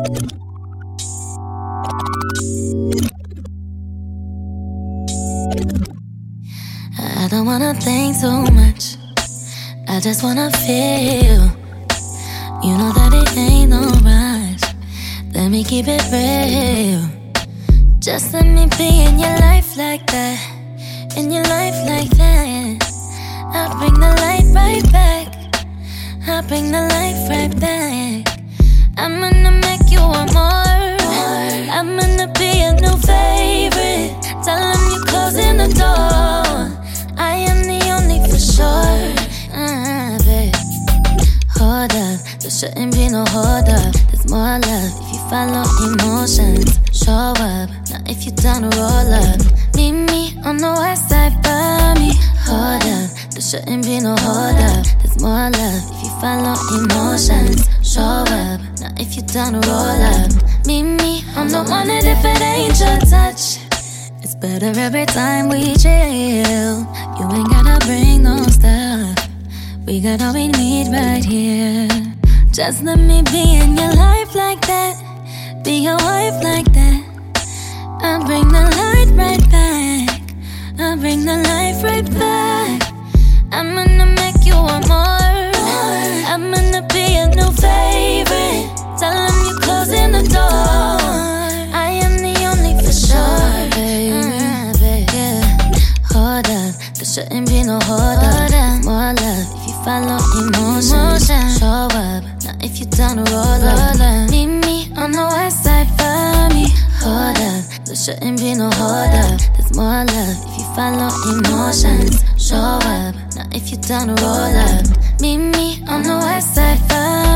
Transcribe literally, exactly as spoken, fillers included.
I don't wanna think too much, I just wanna feel. You know that it ain't no rush, let me keep it real. Just let me be in your life like that, in your life like that. I'll bring the light right back, I'll bring the light right back. I'm gonna make you want more, I'm gonna be a new favorite. Tell them you're closing the door, I am the only for sure. uh, babe. Hold up, there shouldn't be no hold up. There's more love if you follow emotions. Show up, now if you down to roll up. Meet me on the west side for me. Hold up, there shouldn't be no hold up. There's more love if you follow emotions. Show up, now if you down to roll up. Meet me on the one that if it ain't your touch, it's better every time we chill. You ain't gotta bring no stuff, we got all we need right here. Just let me be in your life like that, be your wife like that. I'll bring the light right back, I'll bring the life right back. I'm gonna make you want more, I'm gonna be a new favorite. Tell them you're closing the door, I am the only for sure, baby. uh, baby. Yeah. Hold up, there shouldn't be no hold up. There's more love if you follow emotions. Show up, now if you down to roll up. Meet me on the west side for me. Hold up, there shouldn't be no hold up. There's more love if you follow emotions. Show up, now if you down to roll up. Meet me on the west side for me.